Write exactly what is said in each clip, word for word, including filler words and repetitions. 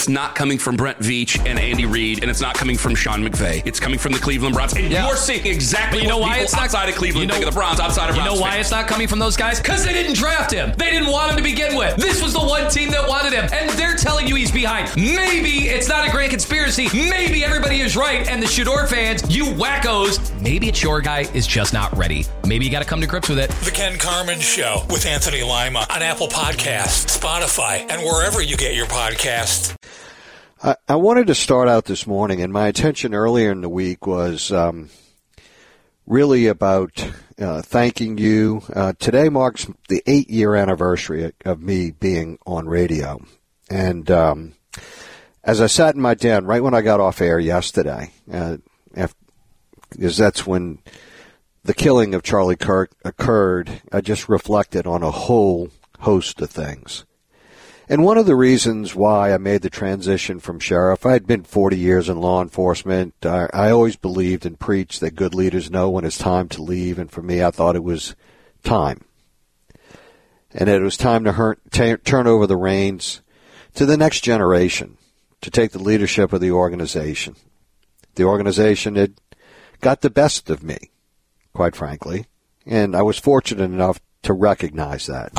it's not coming from Brent Veach and Andy Reid, and it's not coming from Sean McVay. It's coming from the Cleveland Browns. And yeah. you're seeing exactly but you know what why people it's not, outside of Cleveland you know, think of the Browns, outside of Browns You know why fans. it's not coming from those guys? Because they didn't draft him. They didn't want him to begin with. This was the one team that wanted him, and they're telling you he's behind. Maybe it's not a grand conspiracy. Maybe everybody is right, and the Shador fans, you wackos, maybe it's your guy is just not ready. Maybe you got to come to grips with it. The Ken Carman Show with Anthony Lima on Apple Podcasts, Spotify, and wherever you get your podcasts. I, I wanted to start out this morning, and my intention earlier in the week was um, really about uh, thanking you. Uh, today marks the eight-year anniversary of me being on radio. And um, as I sat in my den right when I got off air yesterday, uh, after, because that's when the killing of Charlie Kirk occurred, I just reflected on a whole host of things. And one of the reasons why I made the transition from sheriff, I had been forty years in law enforcement. I, I always believed and preached that good leaders know when it's time to leave. And for me, I thought it was time. And it was time to her, t- turn over the reins to the next generation, to take the leadership of the organization. The organization had got the best of me, quite frankly, and I was fortunate enough to recognize that.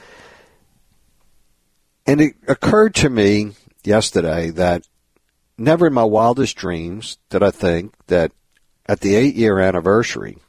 And it occurred to me yesterday that never in my wildest dreams did I think that at the eight-year anniversary,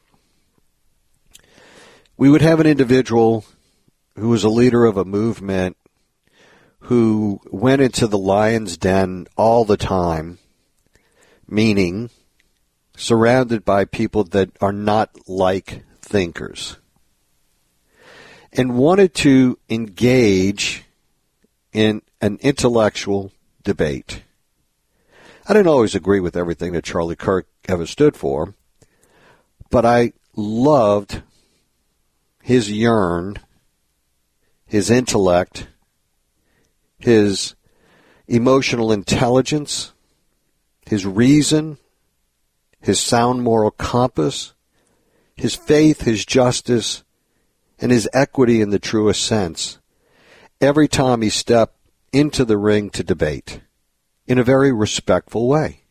we would have an individual who was a leader of a movement who went into the lion's den all the time, meaning surrounded by people that are not like thinkers, and wanted to engage in an intellectual debate. I didn't always agree with everything that Charlie Kirk ever stood for, but I loved his yearn, his intellect, his emotional intelligence, his reason, his sound moral compass, his faith, his justice, and his equity in the truest sense, every time he stepped into the ring to debate in a very respectful way.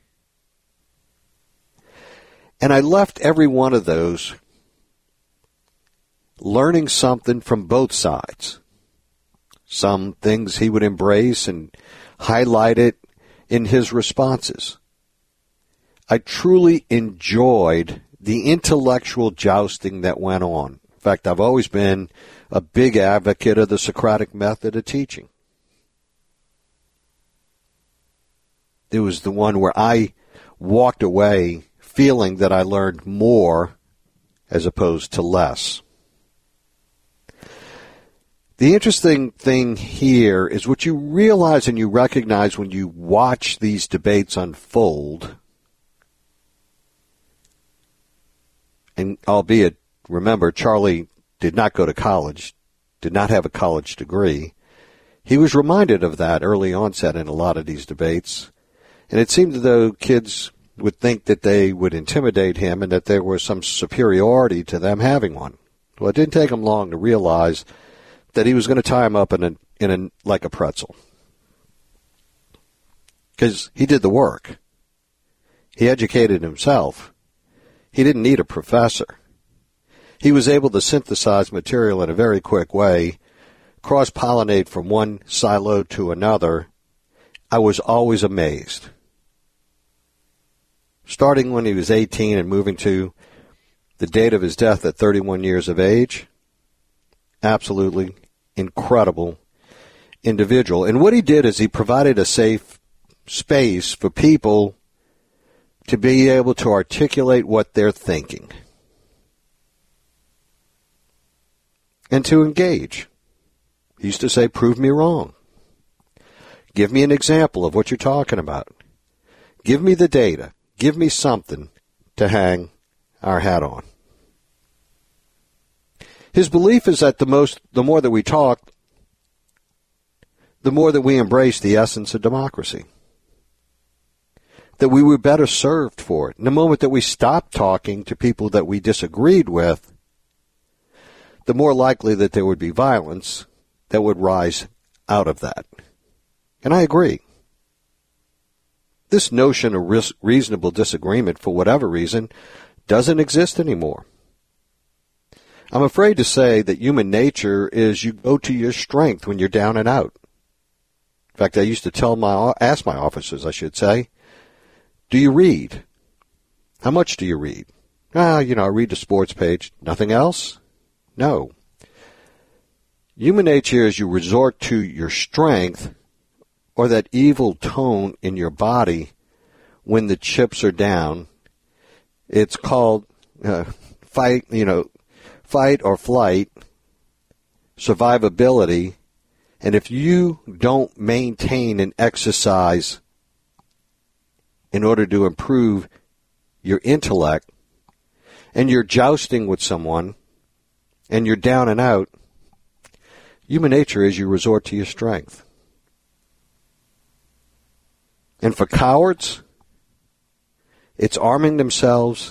And I left every one of those learning something from both sides. Some things he would embrace and highlight it in his responses. I truly enjoyed the intellectual jousting that went on. In fact, I've always been a big advocate of the Socratic method of teaching. It was the one where I walked away feeling that I learned more as opposed to less. The interesting thing here is what you realize and you recognize when you watch these debates unfold, and albeit, remember, Charlie did not go to college, did not have a college degree. He was reminded of that early onset in a lot of these debates, and it seemed as though kids would think that they would intimidate him and that there was some superiority to them having one. Well, it didn't take him long to realize that he was going to tie him up in a, in a, like a pretzel. Because he did the work. He educated himself. He didn't need a professor. He was able to synthesize material in a very quick way, cross-pollinate from one silo to another. I was always amazed. Starting when he was eighteen and moving to the date of his death at thirty-one years of age, absolutely incredible individual. And what he did is he provided a safe space for people to be able to articulate what they're thinking and to engage. He used to say, prove me wrong. Give me an example of what you're talking about. Give me the data. Give me something to hang our hat on. His belief is that the most, the more that we talk, the more that we embrace the essence of democracy. That we were better served for it. And the moment that we stopped talking to people that we disagreed with, the more likely that there would be violence that would rise out of that. And I agree. this notion of ris- reasonable disagreement, for whatever reason, doesn't exist anymore. I'm afraid to say that human nature is you go to your strength when you're down and out. In fact, I used to tell my, ask my officers, I should say, do you read? How much do you read? Ah, you know, I read the sports page. Nothing else? No. Human nature is you resort to your strength or that evil tone in your body when the chips are down. It's called uh, fight, you know, fight or flight, survivability, and if you don't maintain and exercise in order to improve your intellect, and you're jousting with someone, and you're down and out, human nature is you resort to your strength. And for cowards, it's arming themselves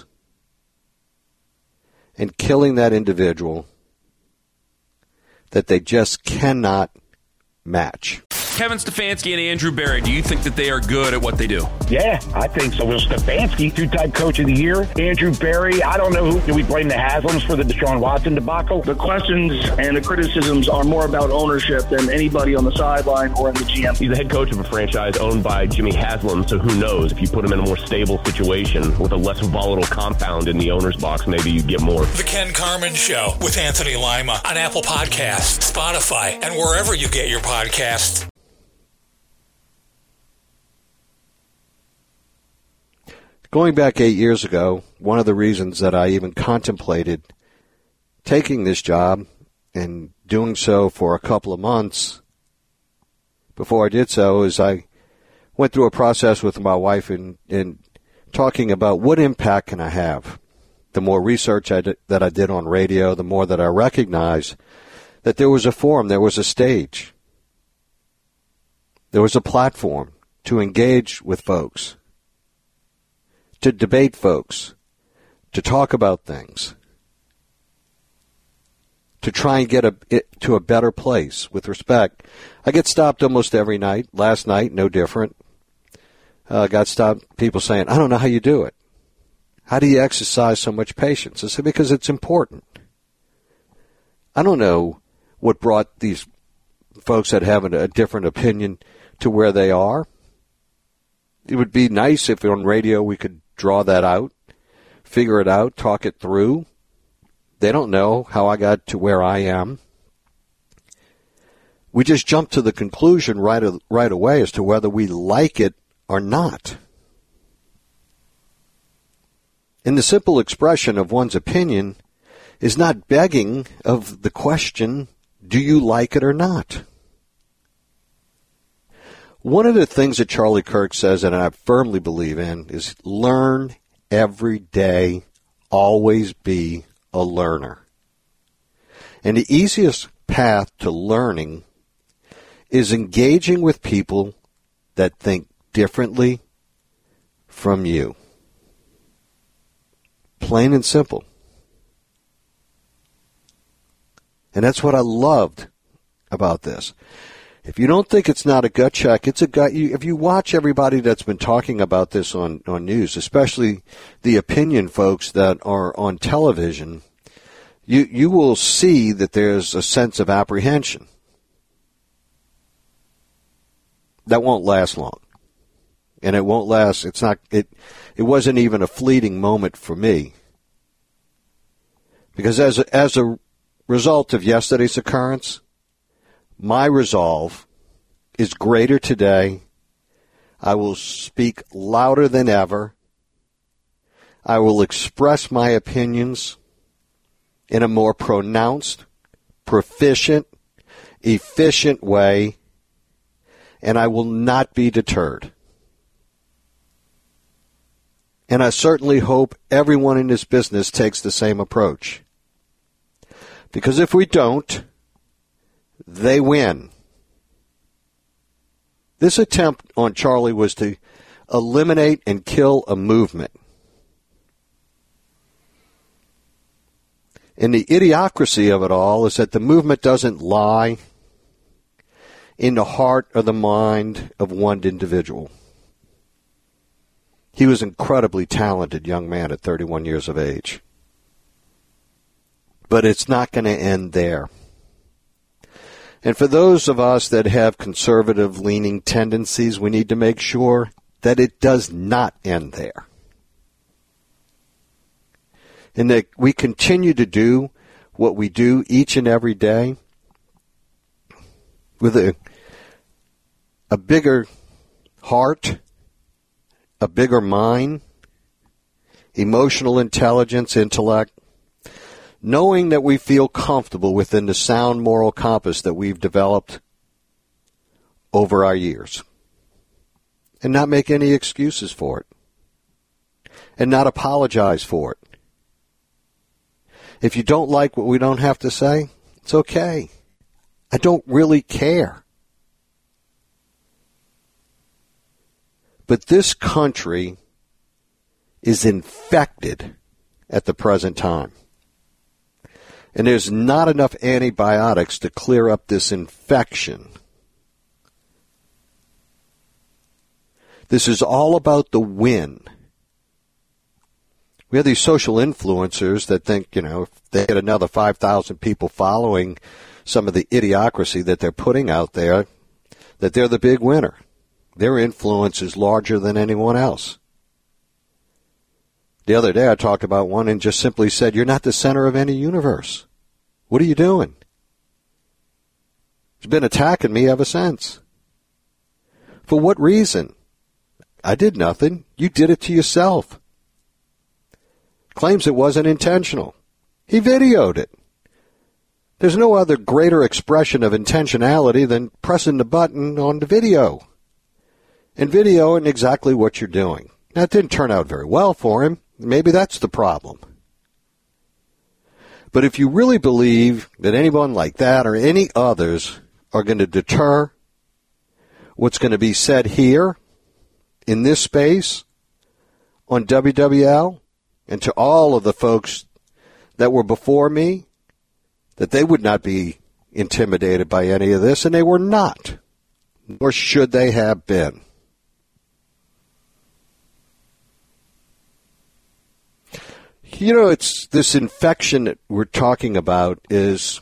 and killing that individual that they just cannot match. Kevin Stefanski and Andrew Berry, do you think that they are good at what they do? Yeah, I think so. Will Stefanski, two-time coach of the year. Andrew Berry, I don't know who. Do we blame the Haslams for the Deshaun Watson debacle? The questions and the criticisms are more about ownership than anybody on the sideline or in the G M. He's the head coach of a franchise owned by Jimmy Haslam, so who knows? If you put him in a more stable situation with a less volatile compound in the owner's box, maybe you get more. The Ken Carman Show with Anthony Lima on Apple Podcasts, Spotify, and wherever you get your podcasts. Going back eight years ago, one of the reasons that I even contemplated taking this job and doing so for a couple of months before I did so is I went through a process with my wife in, in talking about what impact can I have. The more research I did, that I did on radio, the more that I recognized that there was a forum, there was a stage, there was a platform to engage with folks, to debate folks, to talk about things, to try and get a, it to a better place with respect. I get stopped almost every night. Last night, no different. I uh, got stopped, people saying, I don't know how you do it. How do you exercise so much patience? I said, because it's important. I don't know what brought these folks that have a different opinion to where they are. It would be nice if on radio we could draw that out, figure it out, talk it through. They don't know how I got to where I am. We just jump to the conclusion right, right away as to whether we like it or not. And the simple expression of one's opinion is not begging of the question, do you like it or not? One of the things that Charlie Kirk says, and I firmly believe in, is learn every day, always be a learner. And the easiest path to learning is engaging with people that think differently from you. Plain and simple. And that's what I loved about this. If you don't think it's not a gut check, it's a gut. You, if you watch everybody that's been talking about this on, on news, especially the opinion folks that are on television, you you will see that there's a sense of apprehension. That won't last long. And it won't last. It's not, it, it wasn't even a fleeting moment for me. Because as a, as a result of yesterday's occurrence, my resolve is greater today. I will speak louder than ever. I will express my opinions in a more pronounced, proficient, efficient way, and I will not be deterred. And I certainly hope everyone in this business takes the same approach. Because if we don't, they win. This attempt on Charlie was to eliminate and kill a movement. And the idiocracy of it all is that the movement doesn't lie in the heart or the mind of one individual. He was an incredibly talented young man at thirty-one years of age. But it's not going to end there. And for those of us that have conservative-leaning tendencies, we need to make sure that it does not end there. And that we continue to do what we do each and every day with a, a bigger heart, a bigger mind, emotional intelligence, intellect, knowing that we feel comfortable within the sound moral compass that we've developed over our years, and not make any excuses for it, and not apologize for it. If you don't like what we don't have to say, it's okay. I don't really care. But this country is infected at the present time. And there's not enough antibiotics to clear up this infection. This is all about the win. We have these social influencers that think, you know, if they get another five thousand people following some of the idiocracy that they're putting out there, that they're the big winner. Their influence is larger than anyone else. The other day I talked about one and just simply said, you're not the center of any universe. What are you doing? He's been attacking me ever since. For what reason? I did nothing. You did it to yourself. Claims it wasn't intentional. He videoed it. There's no other greater expression of intentionality than pressing the button on the video and videoing exactly what you're doing. That didn't turn out very well for him. Maybe that's the problem. But if you really believe that anyone like that or any others are going to deter what's going to be said here in this space on W W L, and to all of the folks that were before me, that they would not be intimidated by any of this, and they were not, nor should they have been. You know, it's this infection that we're talking about is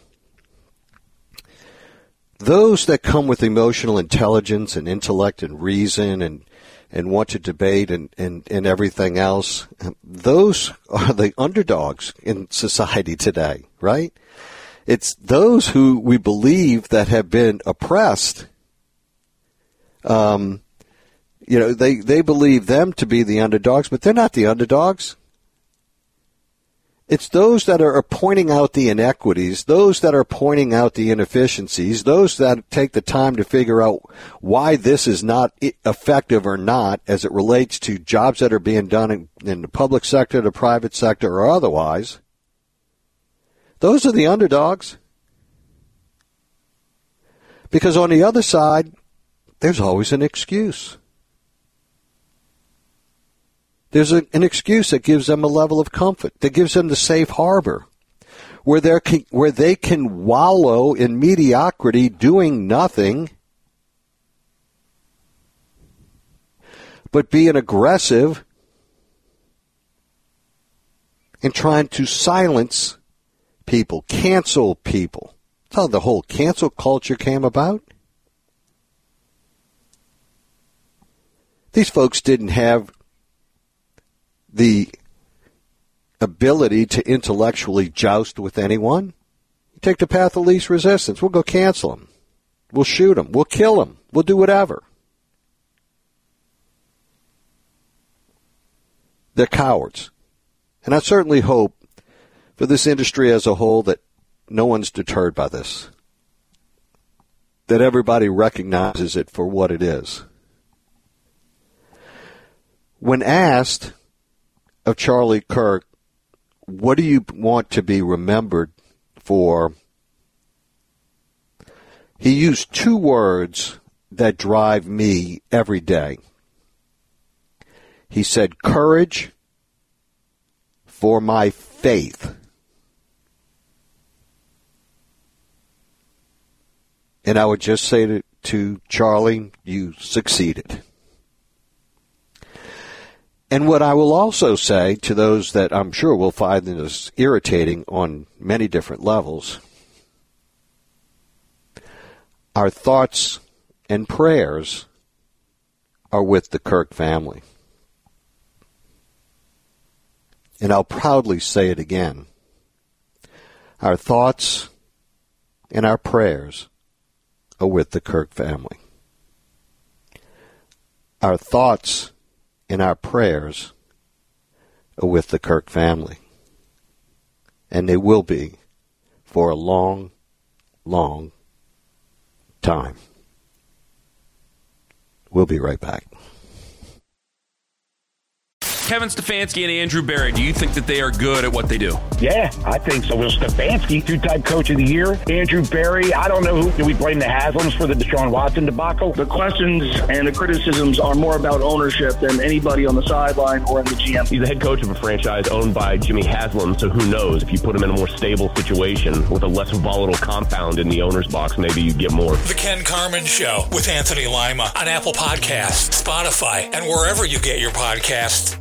those that come with emotional intelligence and intellect and reason and and want to debate and, and, and everything else, those are the underdogs in society today, right? It's those who we believe that have been oppressed. Um, you know, they, they believe them to be the underdogs, but they're not the underdogs. It's those that are pointing out the inequities, those that are pointing out the inefficiencies, those that take the time to figure out why this is not effective or not as it relates to jobs that are being done in, in the public sector, the private sector, or otherwise. Those are the underdogs. Because on the other side, there's always an excuse. There's a, an excuse that gives them a level of comfort, that gives them the safe harbor, where, they're, where they can wallow in mediocrity doing nothing, but being aggressive and trying to silence people, cancel people. That's how the whole cancel culture came about. These folks didn't have the ability to intellectually joust with anyone. You take the path of least resistance. We'll go cancel them. We'll shoot them. We'll kill them. We'll do whatever. They're cowards. And I certainly hope for this industry as a whole that no one's deterred by this. That everybody recognizes it for what it is. When asked of Charlie Kirk, what do you want to be remembered for? He used two words that drive me every day. He said, courage for my faith. And I would just say to, to Charlie, you succeeded. And what I will also say to those that I'm sure will find this irritating on many different levels, our thoughts and prayers are with the Kirk family. And I'll proudly say it again. Our thoughts and our prayers are with the Kirk family. Our thoughts and our prayers are with the Kirk family. And they will be for a long, long time. We'll be right back. Kevin Stefanski and Andrew Berry, do you think that they are good at what they do? Yeah, I think so. Will Stefanski, two-time coach of the year. Andrew Berry, I don't know who. Do we blame the Haslams for the Deshaun Watson debacle? The questions and the criticisms are more about ownership than anybody on the sideline or in the G M. He's the head coach of a franchise owned by Jimmy Haslam, so who knows? If you put him in a more stable situation with a less volatile compound in the owner's box, maybe you get more. The Ken Carman Show with Anthony Lima on Apple Podcasts, Spotify, and wherever you get your podcasts.